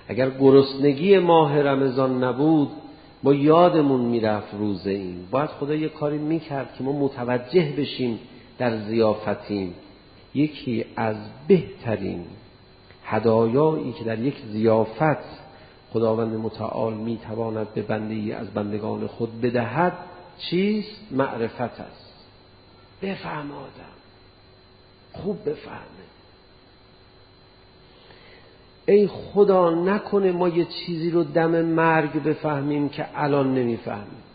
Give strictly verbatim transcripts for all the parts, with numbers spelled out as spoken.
اگر گرسنگی ماه رمضان نبود ما یادمون میرفت روزه این. باید خدا یه کاری میکرد که ما متوجه بشیم در ضیافتیم. یکی از بهترین هدایایی که در یک ضیافت خداوند متعال میتواند به بنده‌ای از بندگان خود بدهد چیست؟ معرفت است. بفهم آدم، خوب بفهمه. ای خدا نکنه ما یه چیزی رو دم مرگ بفهمیم که الان نمیفهمیم.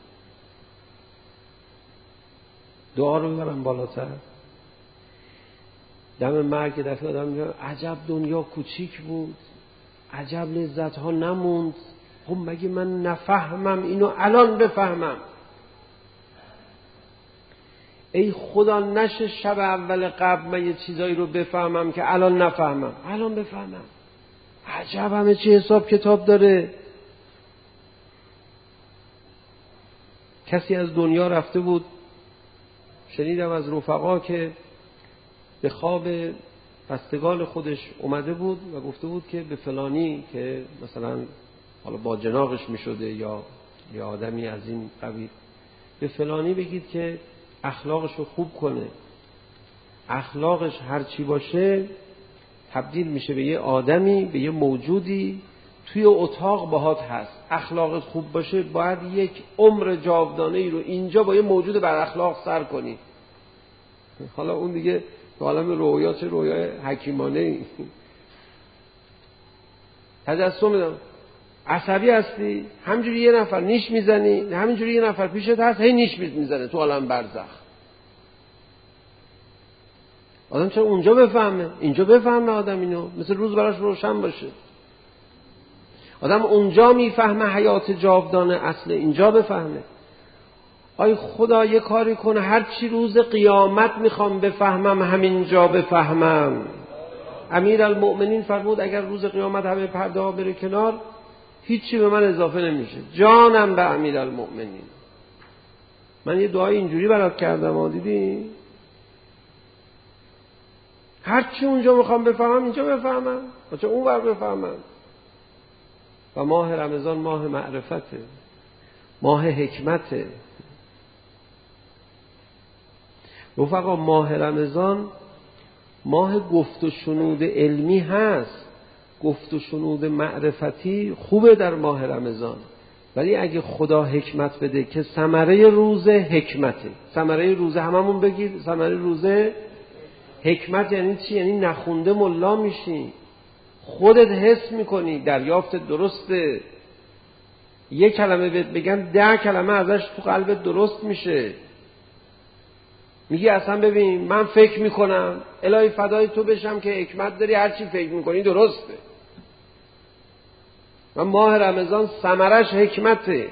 دعا رو ببرم بالاتر. دم مرگ دفعه آدم میگه عجب دنیا کوچیک بود، عجب لذت ها نموند. خب مگه من نفهمم اینو الان بفهمم؟ ای خدا نشه شب اول قبل من یه چیزایی رو بفهمم که الان نفهمم، الان بفهمم. عجب همه چی حساب کتاب داره. کسی از دنیا رفته بود، شنیدم از رفقا که به خواب بستگان خودش اومده بود و گفته بود که به فلانی که مثلا حالا با جناقش می شده یا یا آدمی از این قبیل، به فلانی بگید که اخلاقش رو خوب کنه. اخلاقش هر چی باشه تبدیل میشه به یه آدمی، به یه موجودی توی اتاق باهات هست. اخلاقت خوب باشه باید یک عمر جاودانه ای رو اینجا با یه موجود بر اخلاق سر کنی. حالا اون دیگه تو عالم رویا چه رویای حکیمانه ای. تجسم میدم عصبی هستی، همینجوری یه نفر نیش میزنی، همینجوری یه نفر پیشت هست هی نیش میزنه تو عالم برزخ. آدم چرا اونجا بفهمه؟ اینجا بفهمه آدم اینو، مثل روز براش روشن باشه. آدم اونجا میفهمه حیات جاودانه اصل، اینجا بفهمه. آی خدا یه کاری کنه هر چی روز قیامت میخوام بفهمم همینجا بفهمم. امیرالمؤمنین فرمود اگر روز قیامت همه پرده ها بره کنار هیچی به من اضافه نمیشه. جانم به امیرالمؤمنین. من یه دعای اینجوری برات کردم ها، دیدی؟ هر چی اونجا میخوام بفهمم اینجا بفهمم، بچه اون ور بفهمم. و ماه رمضان ماه معرفته، ماه حکمته. رفقا ماه رمضان ماه گفت و شنود علمی هست، گفت و شنود معرفتی خوبه در ماه رمضان. ولی اگه خدا حکمت بده که ثمره روزه حکمته. ثمره روزه هممون بگید ثمره روزه حکمت یعنی چی؟ یعنی نخونده ملا میشی، خودت حس میکنی دریافت درسته. یک کلمه بهت بگن ده کلمه ازش تو قلبت درست میشه. میگی اصلا ببین من فکر میکنم الهی فدای تو بشم که حکمت داری، هر چی فکر میکنی درسته. و ماه رمضان ثمرش حکمته.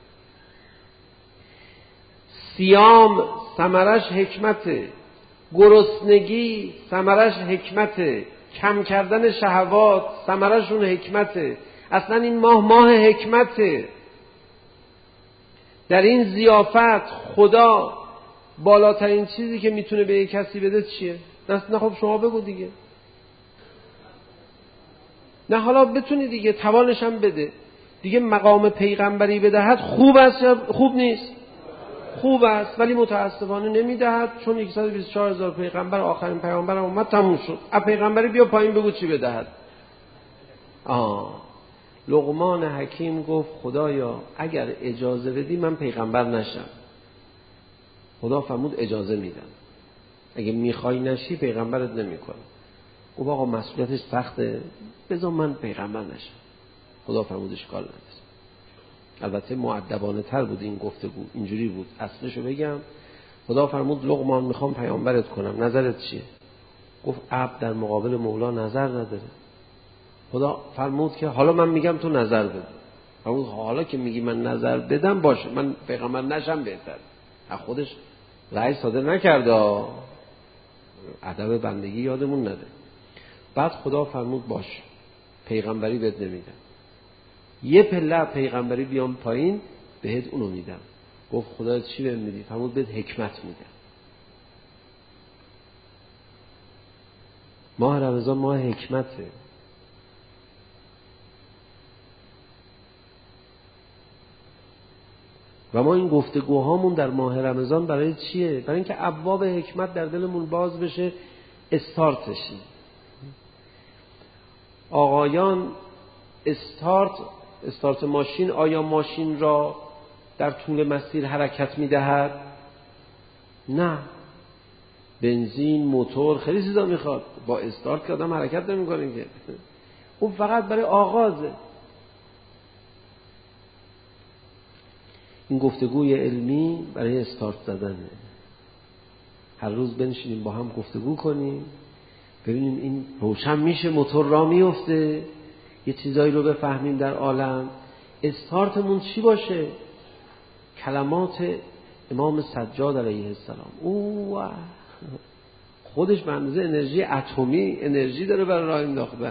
صیام ثمرش حکمته. گرسنگی ثمرش حکمته. کم کردن شهوات ثمرشون حکمته. اصلا این ماه ماه حکمته. در این ضیافت خدا بالاترین چیزی که میتونه به یک کسی بده چیه؟ نه خب شما بگو دیگه. نه حالا بتونی دیگه توانش هم بده دیگه. مقام پیغمبری بدهد خوب است یا خوب نیست؟ خوب است، ولی متاسفانه نمیدهد، چون صد و بیست و چهار هزار پیغمبر آخرین پیغمبر هم اومد تموم شد. ا پیغمبری بیا پایین بگو چی بدهد. آه لقمان حکیم گفت خدایا اگر اجازه بدی من پیغمبر نشم. خدا فرمود اجازه میدم، اگه میخوای نشی پیغمبرت نمیکنم. گفت آقا مسئولیتش سخته، بذار من پیغمبر نشم. خدا فرمود اشکال نداره. البته مؤدبانه تر بود این گفتگو، اینجوری بود. اصلشو بگم، خدا فرمود لقمان میخوام پیامبرت کنم، نظرت چیه؟ گفت عبد در مقابل مولا نظر نداره. خدا فرمود که حالا من میگم تو نظر بده. فرمود حالا که میگی من نظر بدم باشه، من پیغمبر نشم بهتر. از خودش رأی صادر نکرده، ادب بندگی یادمون نده. بعد خدا فرمود باش پیغمبری بهت نمیدم، یه پله پیغمبری بیام پایین بهت اونو میدم. گفت خدا چی بهم میدی؟ فرمود بهت حکمت میدم. ماه رمضان ماه حکمته. و ما این گفتگوهامون در ماه رمضان برای چیه؟ برای اینکه ابواب حکمت در دلمون باز بشه، استارت بشیم. آقایان استارت استارت ماشین، آیا ماشین را در طول مسیر حرکت می‌دهد؟ نه. بنزین، موتور، خیلی چیزا میخواد. با استارت که آدم حرکت نمی‌کنه که. اون فقط برای آغازه. این گفتگوی علمی برای استارت زدنه. هر روز بنشینیم با هم گفتگو کنیم، ببینیم این روشن میشه، موتور را میفته، یه چیزایی رو بفهمیم در عالم. استارتمون چی باشه؟ کلمات امام سجاد علیه السلام. او خودش به اندازه انرژی اتمی انرژی داره برای راه انداختن.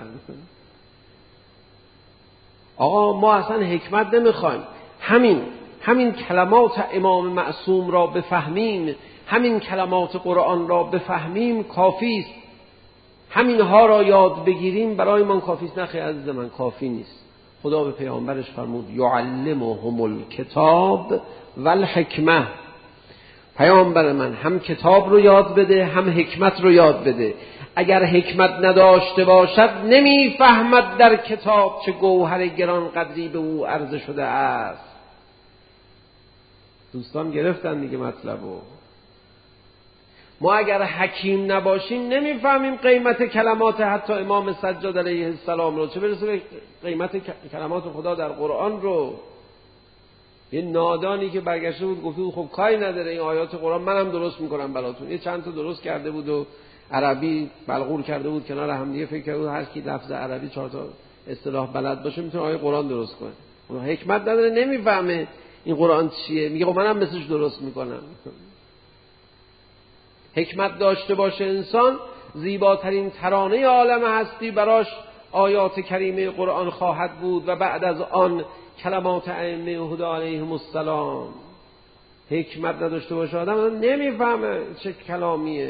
آقا ما اصلا حکمت نمیخوایم، همین همین کلمات امام معصوم را بفهمیم، همین کلمات قرآن را بفهمیم کافی است. همینها را یاد بگیریم برای من کافی است. نخیر عزیز من، کافی نیست. خدا به پیامبرش فرمود یعلمهم الکتاب والحکمه. پیامبر من هم کتاب رو یاد بده، هم حکمت رو یاد بده. اگر حکمت نداشته باشد نمیفهمد در کتاب چه گوهر گران قدری به او عرضه شده است. دوستان گرفتن دیگه مطلبو. ما اگر حکیم نباشیم نمیفهمیم قیمت کلمات حتی امام سجاد علیه السلام رو، چه برسه به قیمت کلمات خدا در قرآن رو. یه نادانی که برگشته بود گفته بود خب کاری نداره این آیات قرآن منم درست میکنم براتون. یه چند تا درست کرده بود و عربی بلغور کرده بود کنار هم دیگه، فکر کرده بود هر کی لفظ عربی چهار تا اصطلاح بلد باشه میتونه آیه قرآن درست کنه. اون حکمت نداره، نمیفهمه این قرآن چیه، میگه خب منم مثلش درست میکنم. حکمت داشته باشه انسان، زیباترین ترانه عالم هستی براش آیات کریمه قرآن خواهد بود و بعد از آن کلمات ائمه هدا علیهم السلام. حکمت نداشته باشه آدم نمیفهمه چه کلامیه.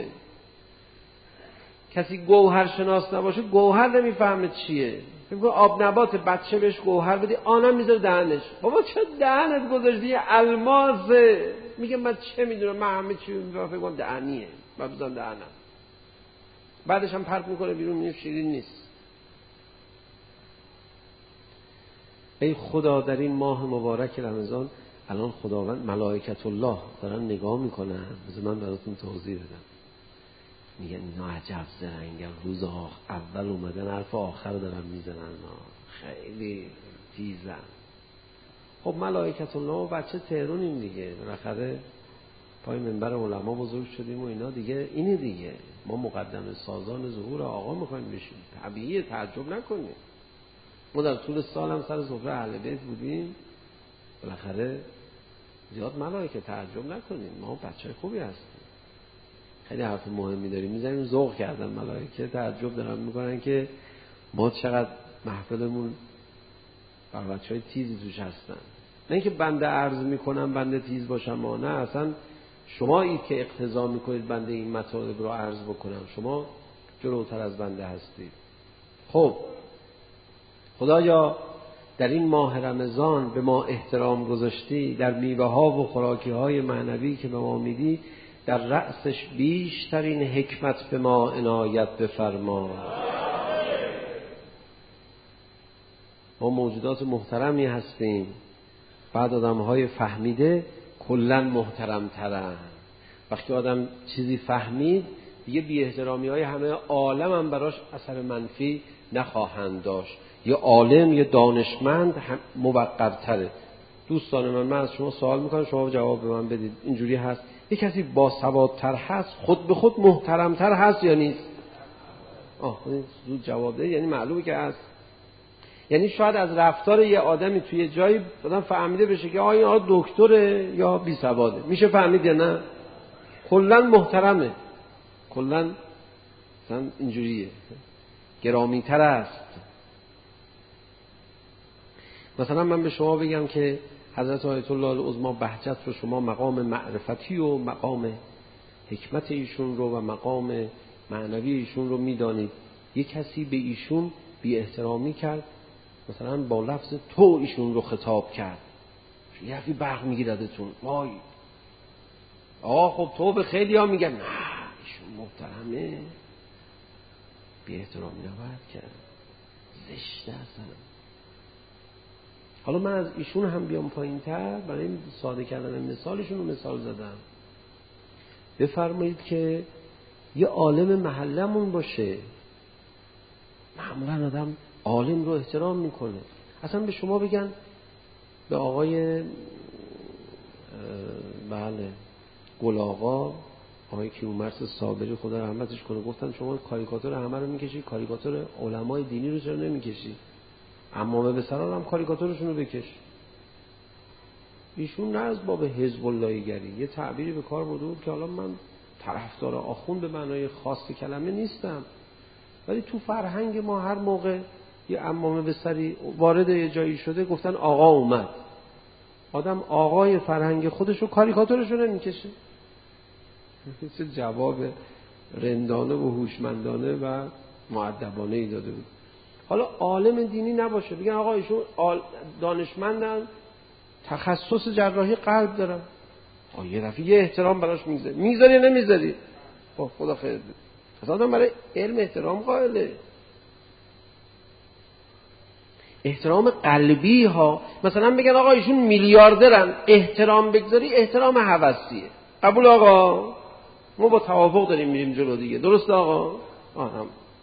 کسی گوهر شناس نباشه گوهر نمیفهمه چیه. میگه آب نبات بچه بهش گوهر بدی آنم میذاره دهنش. بابا چه دهنت گذاشتی الماسه؟ میگه من چه میدونم، من همه چی میفهمم، فکر کنم دهنیه، من بزنم دهنم. بعدش هم پرت میکنه بیرون، میگه شیرین نیست. ای خدا در این ماه مبارک رمضان الان خداوند ملائکت الله دارن نگاه میکنن. بذار من براتون توضیح بدم. میگن نعجب زرنگم، روز اول اومدن حرف آخر دارن میزنن، خیلی تیزن. خب ملائکت الله و بچه تهرونیم دیگه، بالاخره پای منبر علما بزرگ شدیم و اینا دیگه، اینه دیگه. ما مقدم سازان ظهور آقا میخوایم بشیم، طبیعیه، تعجب نکنیم. ما در طول سال هم سر سفره اهل بیت بودیم، بالاخره زیاد ملائکه تعجب نکنیم، ما بچه خوبی هستیم. خیلی حرف مهمی داریم میزنیم، ذوق کردن ملائکه، تعجب دارن میکنن که ما چقدر محفلمون بر بچهای تیزی توش هستن. نه اینکه بنده عرض میکنم بنده تیز باشم، ما نه، اصلا شما اید که اقتضا میکنید بنده این مطالب رو عرض بکنم، شما جلوتر از بنده هستید. خب خدایا در این ماه رمضان به ما احترام گذاشتی، در میوه ها و خوراکی های معنوی که به ما میدی، در رأسش بیشترین حکمت به ما عنایت بفرما. ما موجودات محترمی هستیم، بعد آدم های فهمیده کلن محترم ترن. وقتی آدم چیزی فهمید دیگه بی احترامی های همه عالم هم براش اثر منفی نخواهند داشت. یه عالم، یه دانشمند موقرتره. دوستان من، من از شما سوال میکنم، شما جواب به من بدید. اینجوری هست یه کسی با سوادتر هست خود به خود محترمتر هست یا نیست؟ آه زود جواب ده، یعنی معلومه که هست. یعنی شاید از رفتار یه آدمی توی جایی آدم فهمیده بشه که آیا این دکتره یا بی سواده. میشه فهمید یا نه؟ کلا محترمه، کلا مثلا اینجوریه، گرامی‌تر است. مثلا من به شما بگم که حضرت آیت الله العظمی بهجت رو شما مقام معرفتی و مقام حکمت ایشون رو و مقام معنوی ایشون رو میدانید. یک کسی به ایشون بی احترامی کرد، مثلا با لفظ تو ایشون رو خطاب کرد، یه دفعه برق میگیردتون، وای آقا خب تو به خیلی ها میگن نه ایشون محترمه، بی احترامی نباید کرد، زشته اصلا. حالا من از ایشون هم بیام پایین تر برای ساده کردن مثالشون رو مثال زدم. بفرمایید که یه عالم محلمون باشه، معمولا آدم عالم رو احترام میکنه. اصلا به شما بگن، به آقای بله گل آقا، آقای کیومرث صابری خدا رحمتش کنه، گفتن شما کاریکاتور همه رو میکشی، کاریکاتور علمای دینی رو چرا نمیکشی؟ عمامه به سران هم کاریکاتورشون رو بکش. ایشون نه از باب حزب اللهی گری یه تعبیری به کار برده بود که حالا من طرفدار آخوند به معنای خاص کلمه نیستم، ولی تو فرهنگ ما هر موقع یه عمامه به سری وارد یه جایی شده گفتن آقا اومد. آدم آقای فرهنگ خودش رو کاریکاتورش رو نمیکشه. چه جواب رندانه و هوشمندانه و مؤدبانه ای داده بود. حالا عالم دینی نباشه، بگن آقا ایشون دانشمندن، تخصص جراحی قلب دارن، آه یه دفعه یه احترام براش میذاری، میذاری یا نمیذاری؟ خب خدا خیر بده. پس آدم برای علم احترام قائله، احترام قلبی ها. مثلا بگن آقا ایشون میلیاردرن، احترام بگذاری احترام هوسیه. قبول آقا؟ ما با توافق داریم میریم جلو دیگه، درست آقا؟ آهم.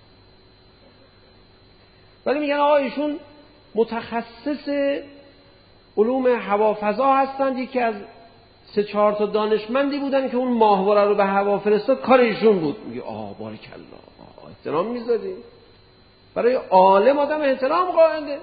ولی میگن آقا ایشون متخصص علوم هوافضا هستند، یکی از سه چهار تا دانشمندی بودن که اون ماهواره رو به هوا فرستاد، کار ایشون بود. میگه آه بارکالله، آه احترام میذاری. برای عالم آدم احترام قائله،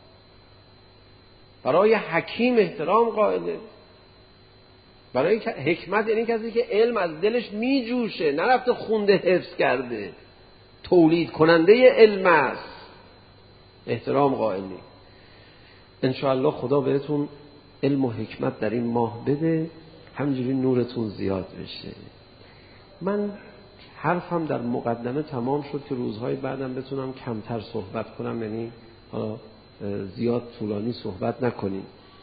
برای حکیم احترام قائله، برای حکمت یعنی کسی که علم از دلش میجوشه، نرفته خونده حفظ کرده، تولید کننده علم است، احترام قائلی. انشاءالله خدا بهتون علم و حکمت در این ماه بده، همینجوری نورتون زیاد بشه. من حرفم در مقدمه تمام شد که روزهای بعدم بتونم کمتر صحبت کنم، یعنی زیاد طولانی صحبت نکنیم.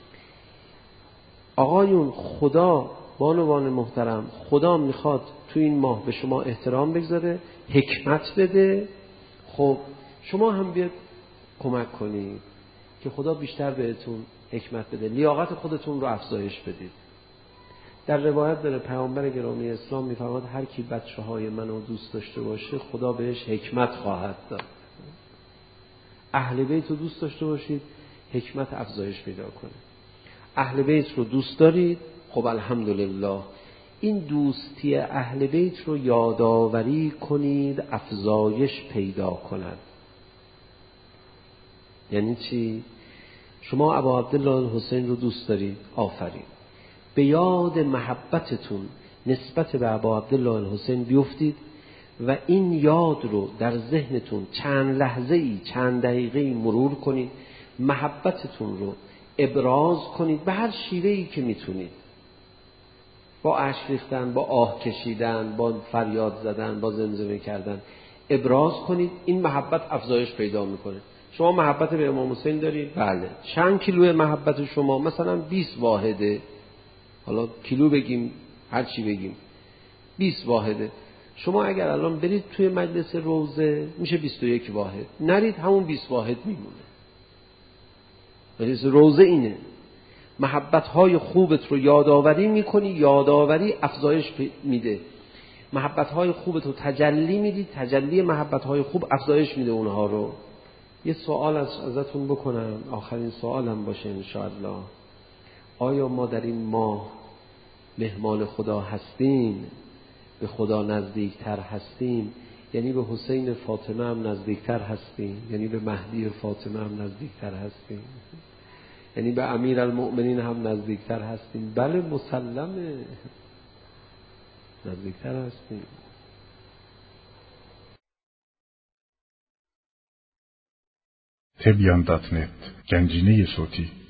آقایون، خدا بانوان محترم، خدا میخواد تو این ماه به شما احترام بگذاره، حکمت بده. خب شما هم بیاد کمک کنید که خدا بیشتر بهتون حکمت بده، لیاقت خودتون رو افزایش بدید. در روایت داره پیامبر گرامی اسلام میفرماد هر کی بچه های منو دوست داشته باشه خدا بهش حکمت خواهد داد. اهل بیت رو دوست داشته باشید، حکمت افزایش پیدا کنه. اهل بیت رو دوست دارید، خب الحمدلله این دوستی اهل بیت رو یادآوری کنید، افزایش پیدا کند. یعنی چی؟ شما ابا عبدالله حسین رو دوست دارید، آفرین، به یاد محبتتون نسبت به ابا عبدالله حسین بیفتید و این یاد رو در ذهنتون چند لحظه ای چند دقیقه ای مرور کنید، محبتتون رو ابراز کنید به هر شیوهی که میتونید، با اشک ریختن، با آه کشیدن، با فریاد زدن، با زمزمه کردن ابراز کنید. این محبت افزایش پیدا میکنه. شما محبت به امام حسین دارید؟ بله. چند کیلو محبت شما؟ مثلا بیست واحده، حالا کیلو بگیم هر چی بگیم، بیست واحده. شما اگر الان برید توی مجلس روضه میشه بیست و یک واحد، نرید همون بیست واحد میمونه. مجلس روضه اینه، محبت‌های خوبت رو یادآوری میکنی، یادآوری افزایش میده. محبت‌های خوبت رو تجلی میدی، تجلی محبت‌های خوب افزایش میده اونها رو. یه سوال از ازتون بکنم، آخرین سوالم باشه انشاءالله. آیا ما در این ماه مهمان خدا هستیم؟ به خدا نزدیکتر هستیم؟ یعنی به حسین فاطمه هم نزدیکتر هستیم؟ یعنی به مهدی فاطمه هم نزدیکتر هستیم؟ یعنی به امیر المؤمنین هم نزدیکتر هستیم؟ بله مسلمه نزدیکتر هستیم. تبیان دات نت، گنجینه صوتی.